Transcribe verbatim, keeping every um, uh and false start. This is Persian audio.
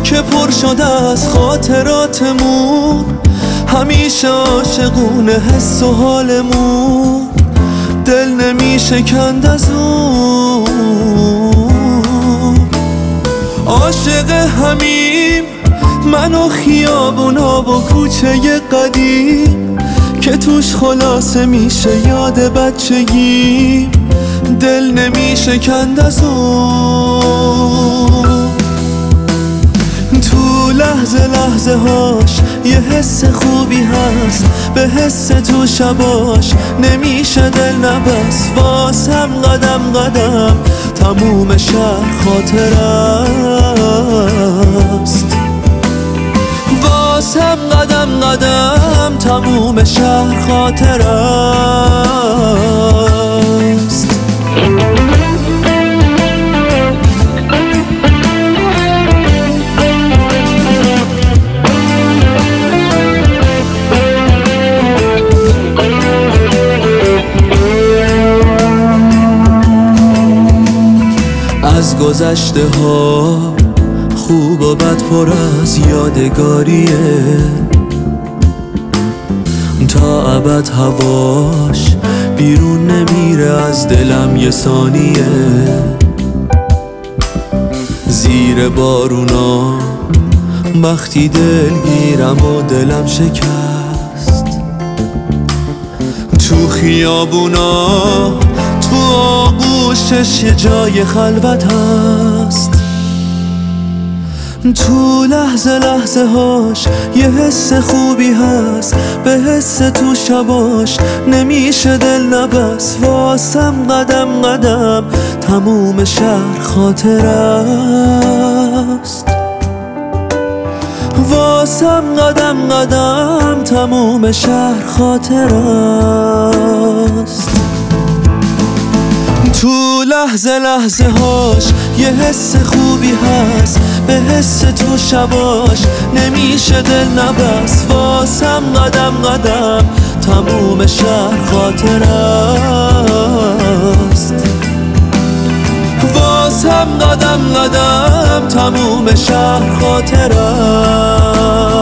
که پر شده از خاطراتمون، همیشه عاشقونه حس و حالمون، دل نمیشه کند از اون. عاشق همیم من و خیابونا و کوچه قدیم که توش خلاصه میشه یاد بچگیم، دل نمیشه کند از اون. تو لحظه لحظه هاش یه حس خوبی هست، به حس تو شباش نمیشه دل نبست. واسم قدم قدم تموم شهر خاطر است، واسم قدم قدم تموم شهر خاطر است. از گذشته ها خوب و بد پر از یادگاریه، تا ابد هواش بیرون نمیره از دلم یه ثانیه. زیر بارونا وقتی دلگیرم و دلم شکست، تو خیابونا تو آغوشش یه جای خلوت هست. تو لحظه لحظه هاش یه حس خوبی هست، به حس تو شباش نمیشه دل نبست. واسم قدم قدم تموم شهر خاطر است، واسم قدم قدم تموم شهر خاطر است. تو لحظه لحظه هاش یه حس خوبی هست، به حس تو شباش نمیشه دل نبست. واسم قدم قدم تموم شهر خاطر است، واسم قدم قدم تموم شهر خاطر است.